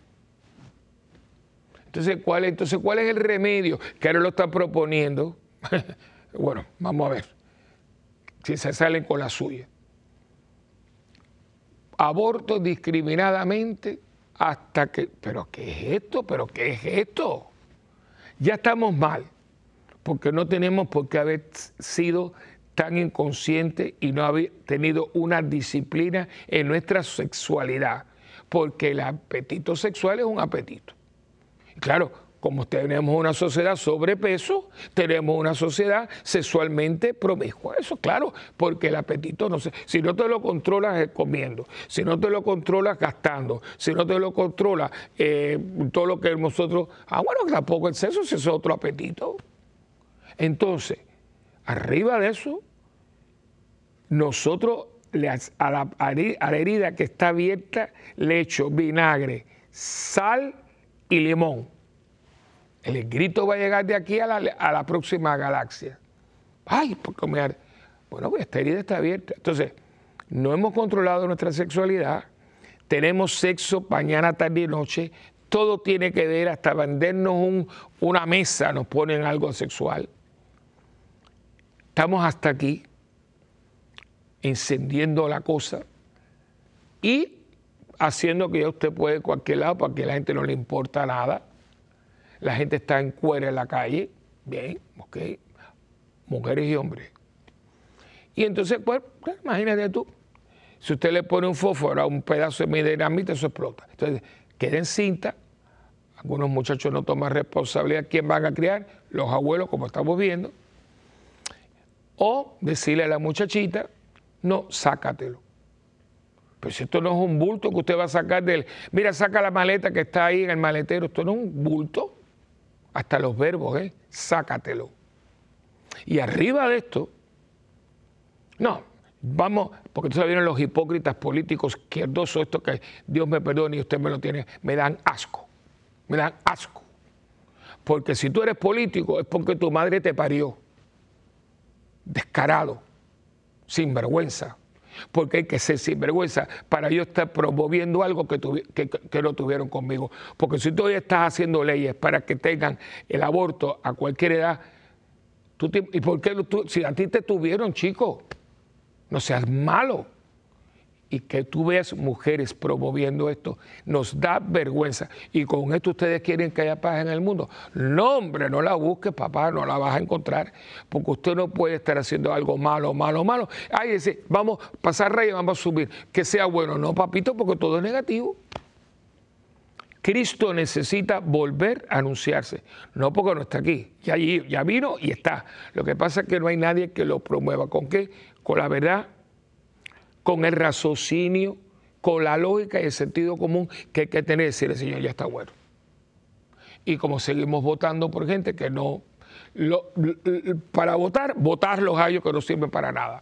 Entonces, ¿cuál es, entonces, ¿cuál es el remedio que ahora lo están proponiendo? Bueno, vamos a ver, si se salen con la suya. Aborto discriminadamente hasta que, ¿pero qué es esto? ¿Pero qué es esto? Ya estamos mal, porque no tenemos por qué haber sido tan inconscientes y no haber tenido una disciplina en nuestra sexualidad, porque el apetito sexual es un apetito. Claro, como tenemos una sociedad sobrepeso, tenemos una sociedad sexualmente promiscua. Eso claro, porque el apetito no sé, si no te lo controlas comiendo, si no te lo controlas gastando, si no te lo controlas eh, todo lo que nosotros, ah bueno, tampoco el sexo, si es otro apetito. Entonces, arriba de eso, nosotros a la, a la herida que está abierta le echo vinagre, sal y limón. El grito va a llegar de aquí a la, a la próxima galaxia. Ay, porque me... Bueno, pues esta herida está abierta. Entonces, no hemos controlado nuestra sexualidad, tenemos sexo mañana, tarde y noche, todo tiene que ver, hasta vendernos un, una mesa nos ponen algo sexual. Estamos hasta aquí, encendiendo la cosa y haciendo que ya usted puede ir a cualquier lado porque a la gente no le importa nada. La gente está en cuera en la calle, bien, ok, mujeres y hombres. Y entonces, pues, imagínate tú, si usted le pone un fósforo a un pedazo de dinamita, eso explota. Entonces, queden cinta, algunos muchachos no toman responsabilidad, ¿quién van a criar? Los abuelos, como estamos viendo. O decirle a la muchachita, no, sácatelo. Pero si esto no es un bulto que usted va a sacar del... Mira, saca la maleta que está ahí en el maletero, esto no es un bulto. Hasta los verbos, ¿eh? Sácatelo. Y arriba de esto, no, vamos, porque entonces vienen los hipócritas políticos izquierdosos, estos que Dios me perdone y usted me lo tiene, me dan asco, me dan asco. Porque si tú eres político es porque tu madre te parió, descarado, sinvergüenza. Porque hay que ser sinvergüenza para yo estar promoviendo algo que, que, que no tuvieron conmigo. Porque si tú hoy estás haciendo leyes para que tengan el aborto a cualquier edad, tú te, ¿y por qué tú, si a ti te tuvieron, chico? No seas malo. Y que tú veas mujeres promoviendo esto, nos da vergüenza. Y con esto ustedes quieren que haya paz en el mundo. No, hombre, no la busques, papá, no la vas a encontrar. Porque usted no puede estar haciendo algo malo, malo, malo. Ay, ese, vamos a pasar rayas, vamos a subir. Que sea bueno. No, papito, porque todo es negativo. Cristo necesita volver a anunciarse. No porque no está aquí. Ya, ya vino y está. Lo que pasa es que no hay nadie que lo promueva. ¿Con qué? Con la verdad, con el raciocinio, con la lógica y el sentido común que hay que tener, decirle, Señor, ya está bueno. Y como seguimos votando por gente que no, Lo, lo, para votar, votar los gallos que no sirven para nada.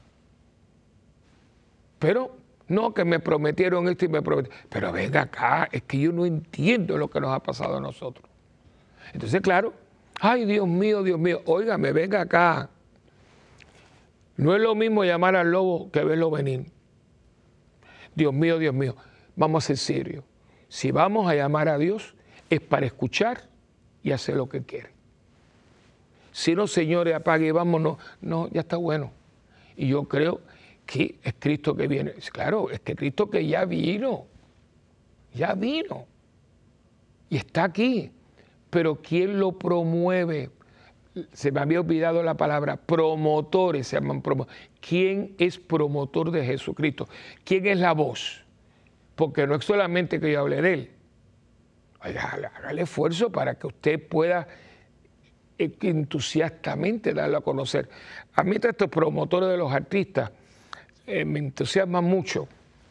Pero no, que me prometieron esto y me prometieron. Pero venga acá, es que yo no entiendo lo que nos ha pasado a nosotros. Entonces, claro, ay, Dios mío, Dios mío, óigame, venga acá. No es lo mismo llamar al lobo que verlo venir. Dios mío, Dios mío, vamos a ser serios. Si vamos a llamar a Dios, es para escuchar y hacer lo que quiere. Si no, señores, apague y vámonos. No, ya está bueno. Y yo creo que es Cristo que viene. Claro, es que Cristo que ya vino. Ya vino. Y está aquí. Pero ¿quién lo promueve? Se me había olvidado la palabra. Promotores se llaman promotores. ¿Quién es promotor de Jesucristo? ¿Quién es la voz? Porque no es solamente que yo hable de Él. Hágale esfuerzo para que usted pueda entusiastamente darlo a conocer. A mí estos promotores de los artistas eh, me entusiasman mucho.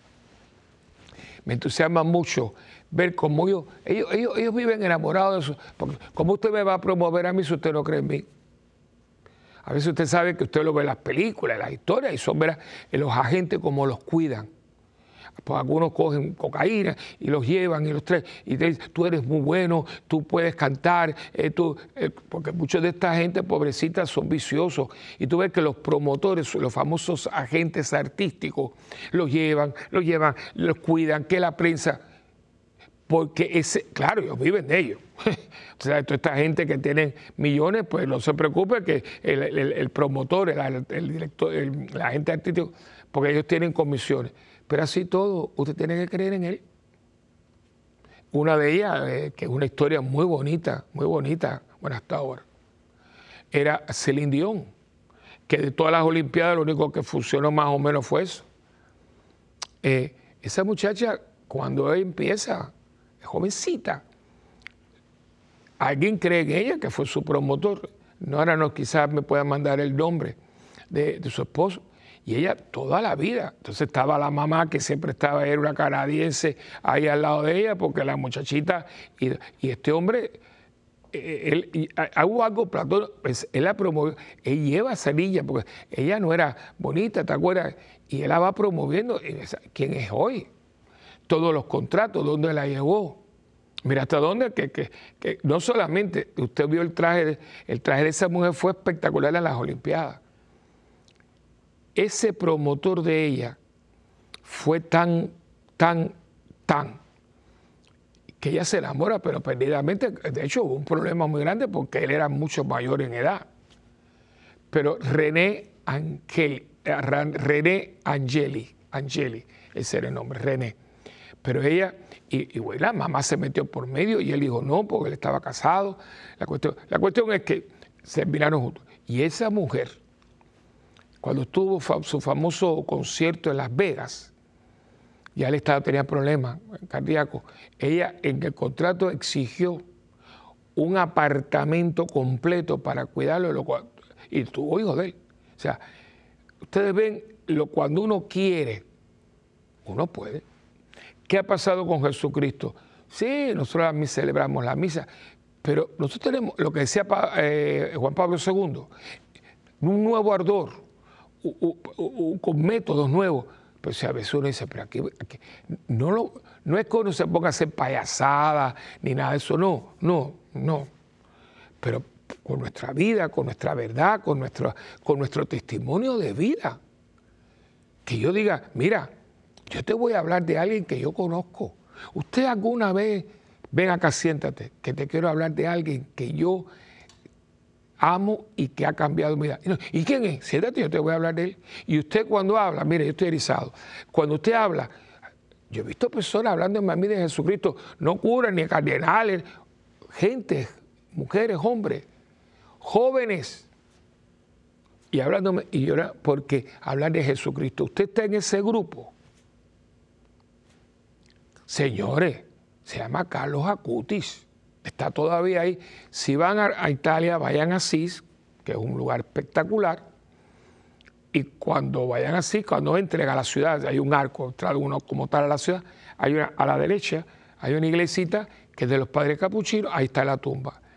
Me entusiasma mucho ver cómo ellos, ellos, ellos, ellos viven enamorados de eso. Porque ¿cómo usted me va a promover a mí si usted no cree en mí? A veces usted sabe que usted lo ve en las películas, en las historias, y son verá, los agentes como los cuidan. Pues algunos cogen cocaína y los llevan y los traen y te dicen, tú eres muy bueno, tú puedes cantar, eh, tú, eh, porque muchos de esta gente pobrecita son viciosos y tú ves que los promotores, los famosos agentes artísticos, los llevan, los llevan, los cuidan, que la prensa, porque ese, claro, ellos viven de ellos. O sea, toda esta gente que tiene millones, pues no se preocupe que el, el, el promotor, el, el director, el, el agente artístico, porque ellos tienen comisiones. Pero así todo, usted tiene que creer en Él. Una de ellas, eh, que es una historia muy bonita, muy bonita, bueno, hasta ahora, era Celine Dion, que de todas las Olimpiadas lo único que funcionó más o menos fue eso. Eh, esa muchacha, cuando ella empieza, es jovencita, alguien cree en ella, que fue su promotor. No, ahora no, quizás me pueda mandar el nombre de, de su esposo. Y ella toda la vida. Entonces estaba la mamá que siempre estaba, era una canadiense ahí al lado de ella, porque la muchachita, y, y este hombre, él, y, hubo algo, Platón, pues, él la promovió, él lleva esa niña, porque ella no era bonita, ¿te acuerdas? Y él la va promoviendo. ¿Quién es hoy? Todos los contratos, ¿dónde la llevó? Mira hasta dónde, que, que, que no solamente, usted vio el traje, el traje de esa mujer fue espectacular en las Olimpiadas. Ese promotor de ella fue tan, tan, tan, que ella se enamora, pero perdidamente. De hecho, hubo un problema muy grande porque él era mucho mayor en edad. Pero René Angeli, René Angeli, Angeli, ese era el nombre, René. Pero ella, y, y bueno, la mamá se metió por medio y él dijo no, porque él estaba casado. La cuestión, la cuestión es que se terminaron juntos. Y esa mujer, cuando tuvo su famoso concierto en Las Vegas, ya él estaba, tenía problemas cardíacos, ella en el contrato exigió un apartamento completo para cuidarlo, lo cual, y tuvo hijos de él. O sea, ustedes ven, lo, cuando uno quiere, uno puede. ¿Qué ha pasado con Jesucristo? Sí, nosotros celebramos la misa, pero nosotros tenemos lo que decía eh, Juan Pablo segundo, un nuevo ardor, U, u, u, con métodos nuevos. Pero si a veces uno dice, pero aquí, aquí no, lo, no es que uno se ponga a hacer payasadas ni nada de eso, no, no, no. Pero con nuestra vida, con nuestra verdad, con nuestro, con nuestro testimonio de vida. Que yo diga, mira, yo te voy a hablar de alguien que yo conozco. Usted alguna vez, ven acá, siéntate, que te quiero hablar de alguien que yo amo y que ha cambiado mi vida. ¿Y quién es? Siéntate, yo te voy a hablar de él. Y usted cuando habla, mire, yo estoy erizado. Cuando usted habla, yo he visto personas hablando a mí de Jesucristo, no curas ni cardenales, gente, mujeres, hombres, jóvenes, y hablándome, y llora porque hablar de Jesucristo. Usted está en ese grupo. Señores, se llama Carlos Acutis. Está todavía ahí. Si van a, a Italia, vayan a Asís, que es un lugar espectacular. Y cuando vayan a Asís, cuando entren a la ciudad, hay un arco, entra uno como tal a la ciudad, hay una, a la derecha hay una iglesita que es de los padres capuchinos, ahí está la tumba.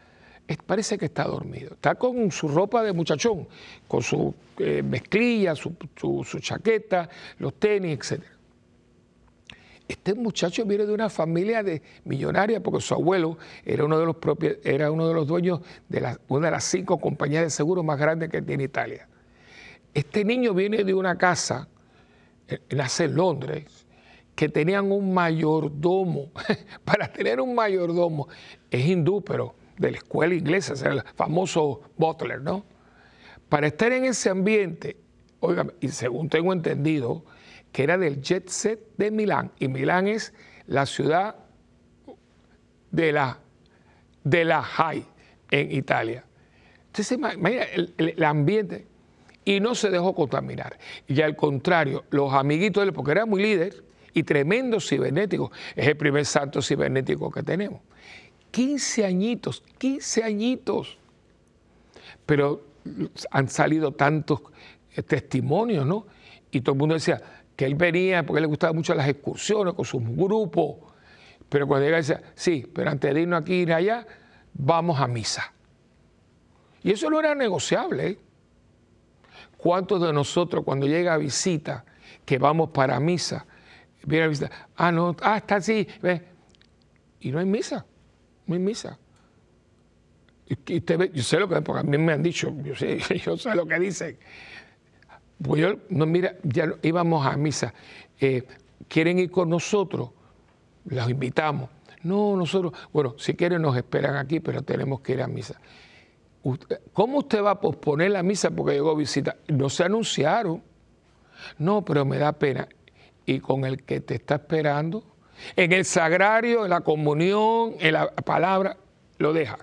es, parece que está dormido. Está con su ropa de muchachón, con su eh, mezclilla, su, su, su chaqueta, los tenis, etcétera. Este muchacho viene de una familia de millonaria porque su abuelo era uno de los propios, era uno de los dueños de la, una de las cinco compañías de seguros más grandes que tiene Italia. Este niño viene de una casa, nace en Londres, que tenían un mayordomo. Para tener un mayordomo, es hindú, pero de la escuela inglesa, es el famoso Butler, ¿no? Para estar en ese ambiente, oigan, y según tengo entendido, que era del jet set de Milán, y Milán es la ciudad de la, de la high en Italia. Entonces, imagina el, el, el ambiente, y no se dejó contaminar. Y al contrario, los amiguitos de él, porque era muy líder y tremendo cibernético, es el primer santo cibernético que tenemos. quince añitos, quince añitos. Pero han salido tantos testimonios, ¿no? Y todo el mundo decía que él venía porque le gustaban mucho las excursiones con sus grupos, pero cuando llega decía, sí, pero antes de irnos aquí y ir allá, vamos a misa. Y eso no era negociable, ¿eh? ¿Cuántos de nosotros cuando llega a visita, que vamos para misa, viene a visitar, ah, no, ah, está así, ve, y no hay misa, no hay misa. Y usted ve, yo sé lo que, porque a mí me han dicho, yo sé, yo sé lo que dicen. Pues yo, no, mira, ya íbamos a misa, eh, ¿quieren ir con nosotros? Los invitamos. No, nosotros, bueno, si quieren nos esperan aquí, pero tenemos que ir a misa. ¿Cómo usted va a posponer la misa porque llegó visita? No se anunciaron. No, pero me da pena. Y con el que te está esperando, en el sagrario, en la comunión, en la palabra, lo deja.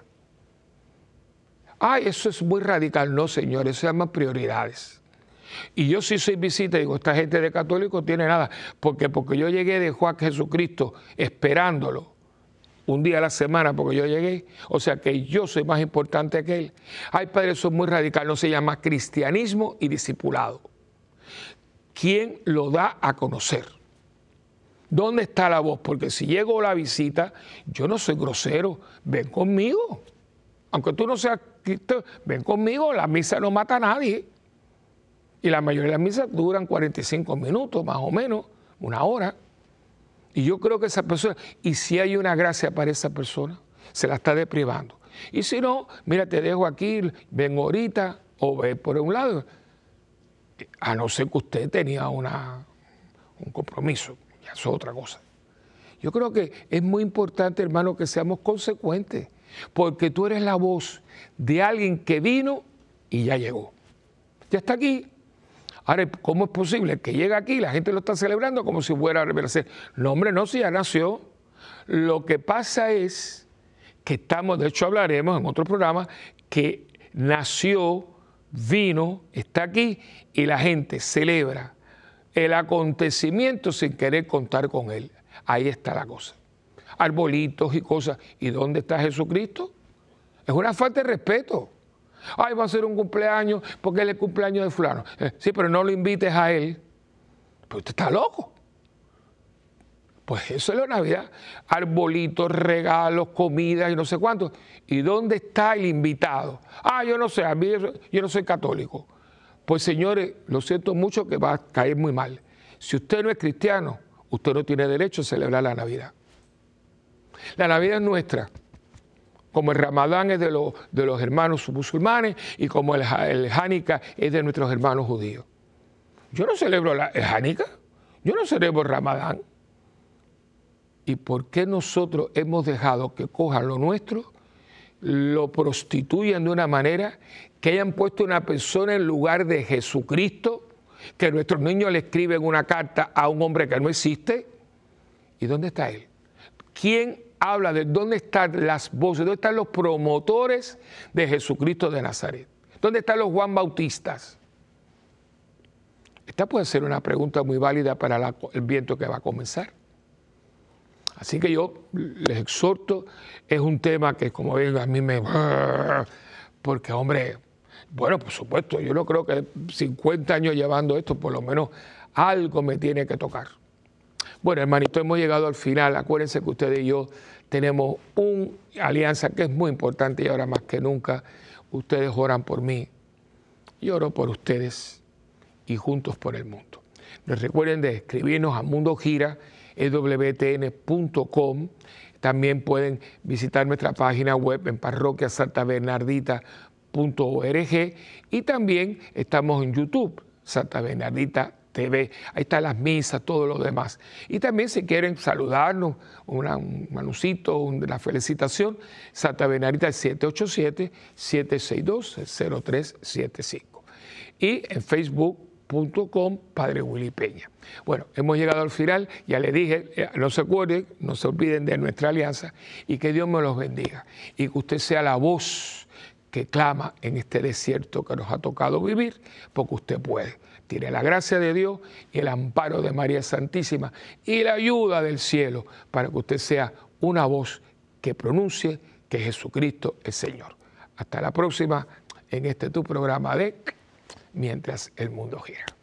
Ay, eso es muy radical. No, señor, eso se llama prioridades. Y yo sí soy visita y digo, esta gente de católico tiene nada, porque porque yo llegué de Juan Jesucristo esperándolo un día a la semana porque yo llegué, o sea que yo soy más importante que él. Ay, padre, eso es muy radical, no se llama cristianismo y discipulado. ¿Quién lo da a conocer? ¿Dónde está la voz? Porque si llego a la visita, yo no soy grosero, ven conmigo. Aunque tú no seas cristiano, ven conmigo, la misa no mata a nadie. Y la mayoría de las misas duran cuarenta y cinco minutos, más o menos, una hora. Y yo creo que esa persona, y si hay una gracia para esa persona, se la está deprivando. Y si no, mira, te dejo aquí, ven ahorita, o ve por un lado. A no ser que usted tenía una, un compromiso, ya es otra cosa. Yo creo que es muy importante, hermano, que seamos consecuentes, porque tú eres la voz de alguien que vino y ya llegó. Ya está aquí. Ahora, ¿cómo es posible que llegue aquí y la gente lo está celebrando como si fuera a revelación? No, hombre, no, si ya nació. Lo que pasa es que estamos, de hecho hablaremos en otro programa, que nació, vino, está aquí y la gente celebra el acontecimiento sin querer contar con él. Ahí está la cosa. Arbolitos y cosas. ¿Y dónde está Jesucristo? Es una falta de respeto. Ay, va a ser un cumpleaños porque él es el cumpleaños de fulano. Eh, sí, pero no lo invites a él. Pues usted está loco. Pues eso es la Navidad. Arbolitos, regalos, comida y no sé cuánto. ¿Y dónde está el invitado? Ah, yo no sé, a mí yo no soy católico. Pues señores, lo siento mucho que va a caer muy mal. Si usted no es cristiano, usted no tiene derecho a celebrar la Navidad. La Navidad es nuestra. Como el Ramadán es de los, de los hermanos musulmanes y como el, el Hanukkah es de nuestros hermanos judíos. Yo no celebro la, el Hanukkah, yo no celebro el Ramadán. ¿Y por qué nosotros hemos dejado que cojan lo nuestro, lo prostituyan de una manera, que hayan puesto una persona en lugar de Jesucristo, que nuestros niños le escriben una carta a un hombre que no existe? ¿Y dónde está él? ¿Quién habla de dónde están las voces, dónde están los promotores de Jesucristo de Nazaret? ¿Dónde están los Juan Bautistas? Esta puede ser una pregunta muy válida para la, el viento que va a comenzar. Así que yo les exhorto, es un tema que como ven a mí me... Porque hombre, bueno, por supuesto, yo no creo que cincuenta años llevando esto, por lo menos algo me tiene que tocar. Bueno, hermanito, hemos llegado al final. Acuérdense que ustedes y yo tenemos una alianza que es muy importante y ahora más que nunca ustedes oran por mí, yo oro por ustedes y juntos por el mundo. Les recuerden de escribirnos a mundo gira e w t n punto com. También pueden visitar nuestra página web en parroquia santa bernardita punto org y también estamos en YouTube, Santa Bernardita T V. Ahí están las misas, todo lo demás. Y también si quieren saludarnos, una, un manucito, una felicitación, Santa Bernardita siete ocho siete, siete seis dos, cero tres siete cinco. Y en Facebook punto com, Padre Willy Peña. Bueno, hemos llegado al final, ya les dije, no se acuerden, no se olviden de nuestra alianza y que Dios me los bendiga y que usted sea la voz que clama en este desierto que nos ha tocado vivir, porque usted puede. Tiene la gracia de Dios y el amparo de María Santísima y la ayuda del cielo para que usted sea una voz que pronuncie que Jesucristo es Señor. Hasta la próxima en este tu programa de Mientras el Mundo Gira.